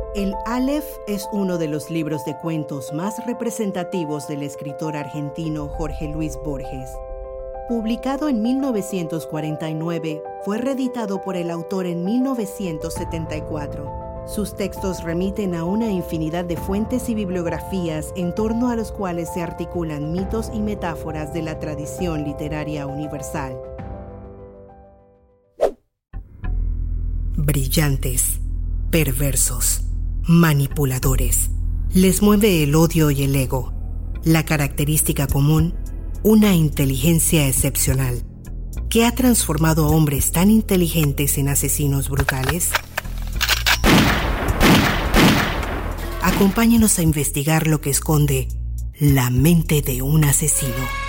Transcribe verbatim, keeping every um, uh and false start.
El Aleph es uno de los libros de cuentos más representativos del escritor argentino Jorge Luis Borges. Publicado en mil novecientos cuarenta y nueve, fue reeditado por el autor en mil novecientos setenta y cuatro. Sus textos remiten a una infinidad de fuentes y bibliografías en torno a los cuales se articulan mitos y metáforas de la tradición literaria universal. Brillantes, perversos, manipuladores. Les mueve el odio y el ego. La característica común, una inteligencia excepcional. ¿Qué ha transformado a hombres tan inteligentes en asesinos brutales? Acompáñenos a investigar lo que esconde la mente de un asesino.